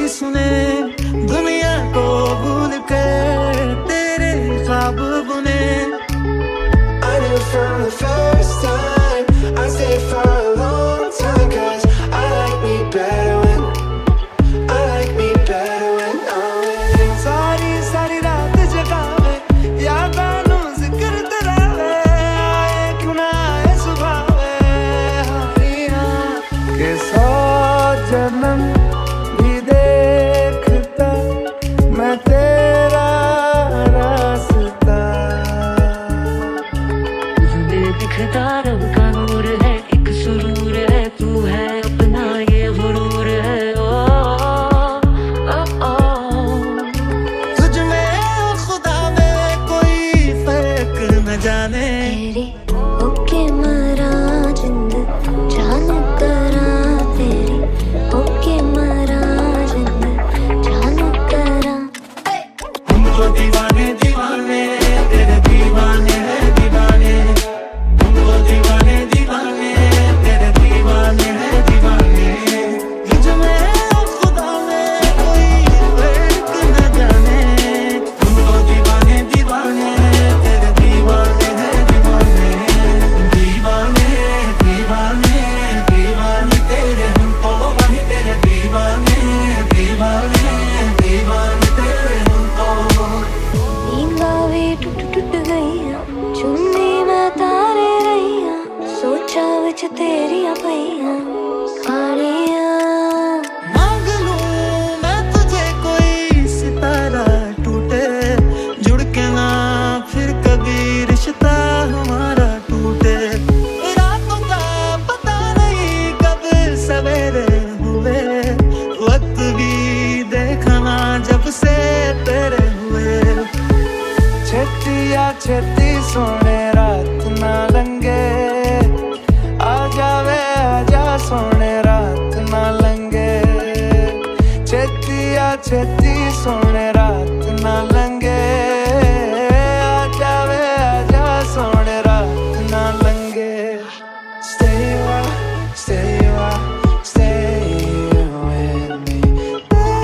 सुने, दुनिया को भूल कर तेरे ख्वाब बुने। I knew from the first time, I stayed for a long time, 'cause I like me better when I'm with। सारी सारी रात जगावे, यादां नू जिक्र करावे, आए क्यों ना आए सुभावे हारियां के 100 जन्म भी देखता मैं तेरा रास्ता। तुझे दिखता रब का नूर है, एक सुरूर है, तू है अपना ये गुरूर है। ओ ओ ओ तुझ में खुदा में कोई फर्क न जाने। तेरी ओके मरा जिंद जान करा, तेरी ओके मरा जिंद जान करा। हमको दीवाने दीवाने तेरे दीवाने हैं दीवाने, हमको दीवाने दीवाने तेरे दीवाने हैं दीवाने। तुझ में खुदा में कोई फर्क न जाने, हमको दीवाने दीवाने तेरे दीवाने हैं दीवाने। दीवाने दीवाने दीवाने तेरे, हमको वही तेरे दीवाने दीवाने दीवाने तेरे हमको। नींदा भी टूट गईया, चुन्नी मैं तारे रहिया, सोचा विच तेरिया पईया हारियां। मांग लूं मैं तुझे कोई सितारा टूटे, जुड़ के ना फिर कभी रिश्ता हमारा टूटे। रातों का पता नहीं कब सवेरे हुए, वक्त भी देखा ना जब से तेरे हुए। छेतिया छेती सोने रात ना लंगे, आ जावे आजा सोने रात ना लंगे। छेतिया छेती सोने रात ना लंगे, आ जावे आजा सोने रात ना लंगे। Stay with me, stay with me।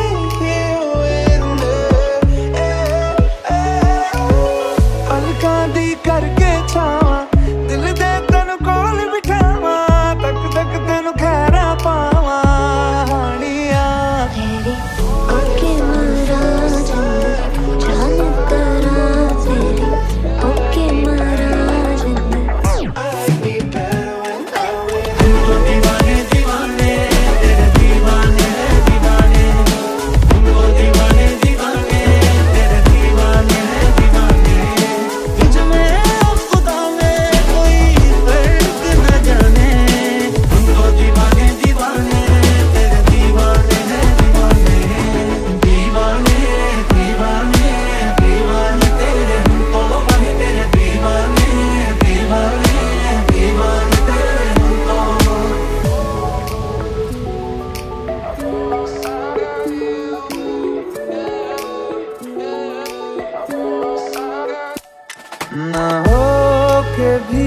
पलकां दी करके छावां, दिल दे तैनू कोल बिठावां, तक तक तैनू खैरा पावां हानियां। तेरी ओके मरा जिंद जान करा, तेरी ओके मरा जिंद। I like me better when I'm with। हमको दीवाने दीवाने तेरे दीवाने हैं दीवाने, हमको दीवाने दीवाने तेरे दीवाने हैं दीवाने। तुझ में खुदा में कोई फर्क न जाने, हमको दीवाने दीवाने तेरे दीवाने हैं दीवाने। दीवाने दीवाने दीवाने तेरे, हमको वही तेरे दीवाने दीवाने दीवाने तेरे हमको। ना हो के भी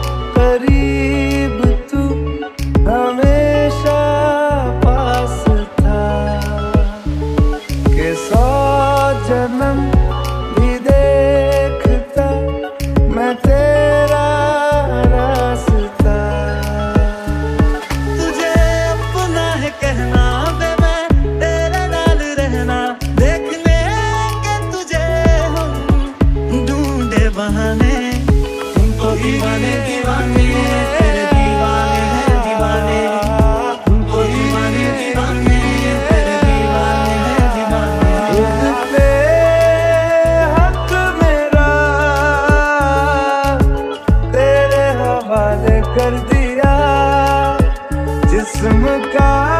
करीब तू हमेशा पास था, के 100 जन्म भी देखता मैं तेरा रास्ता। तुझे अपना है कहना बे, मैं तेरे नाल रहना, देखने के तुझे हम ढूंढे बहाने। हमको दीवाने दीवाने तेरे दीवाने हैं दीवाने, हमको दीवाने दीवाने तेरे दीवाने हैं दीवाने। खुद पे हक मेरा तेरे हवाले कर दिया, जिस्म का